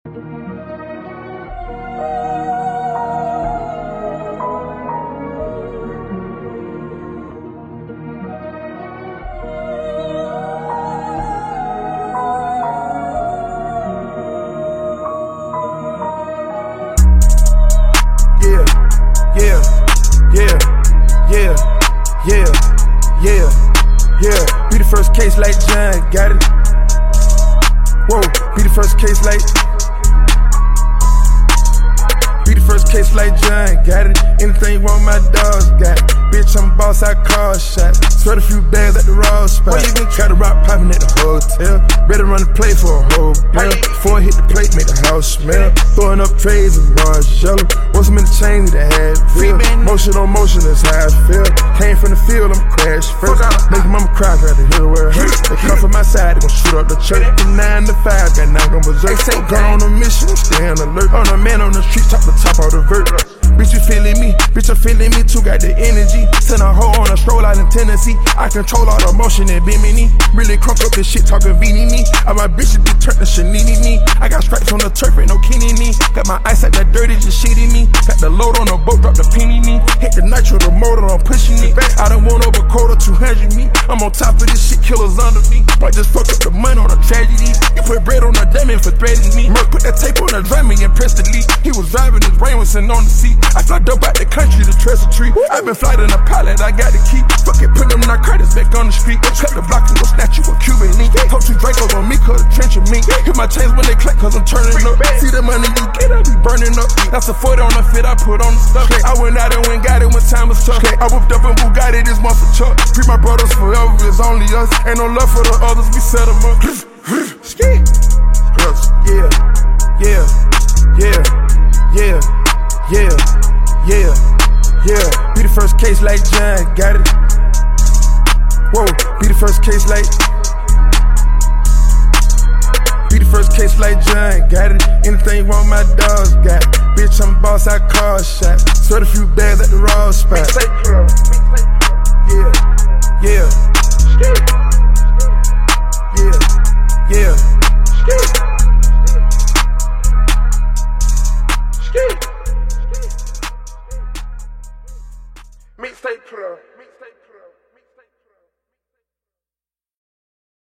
Yeah, be the first case like John, got it. Whoa, be the first case like. Be the first case like John, got it. Anything you want, my dogs got it. Bitch, I'm a boss, I call shots. Sweat a few bags at the raw spot. Got the rock popping at the hotel. Better run the play for a whole bill. Before I hit the plate, make the house smell. Throwing up trays of Marshall. Want some in the chain that had feel. Motion on motion, that's how I feel. Came from the field, I'm crash first. Make your mama cry, got to hear where it hurts. They come from my side, they gon' shoot up the church. From 9 to 5, got knocked on berserk. Gone on a mission, stay on alert. On a man on the street, top the top of the vert. Bitch, you feeling me? Bitch, I'm feeling me too, got the energy. Send a hoe on a stroll out in Tennessee. I control all the motion and bimini. Really crunk up this shit, talking beanie. All my bitches be turned to Shanini. I got stripes on the turf, ain't no kidding me. Got my ice at that dirty, just shitting me. Got the load on the boat, drop the penny me. Hit the nitro, the motor, I'm pushing it. I done won over quarter 200 me. I'm on top of this shit, killers under me. Might just fuck up the money on a tragedy. You put bread on a diamond for threatening me. Merc put that tape on the drum and pressed the lead. He was driving, his brain was sitting on the seat. I fly dope out the country to trust a tree. I been flying a pilot, I got the key. Fuck it, put them narcotics back on the street. Cut the block and go snatch you a Cuban link. Hope 2 Dracos on me, cause the trench of me. Hit my chains when they clap, cause I'm turning up. See the money you get, I be burning up. That's a 40 on the fit, I put on the stuff. I went out and went got it when time was tough. I whipped up in Bugatti, this month for Chuck. Free my brothers forever, it's only us. Ain't no love for the others, we set them up. Ski. Yeah. Be the first case like John, got it. Whoa, be the first case like. Be the first case like John, got it. Anything you want, my dogs got it. Bitch, I'm a boss, I call shots. Sweat a few bags at the raw spot. Yeah.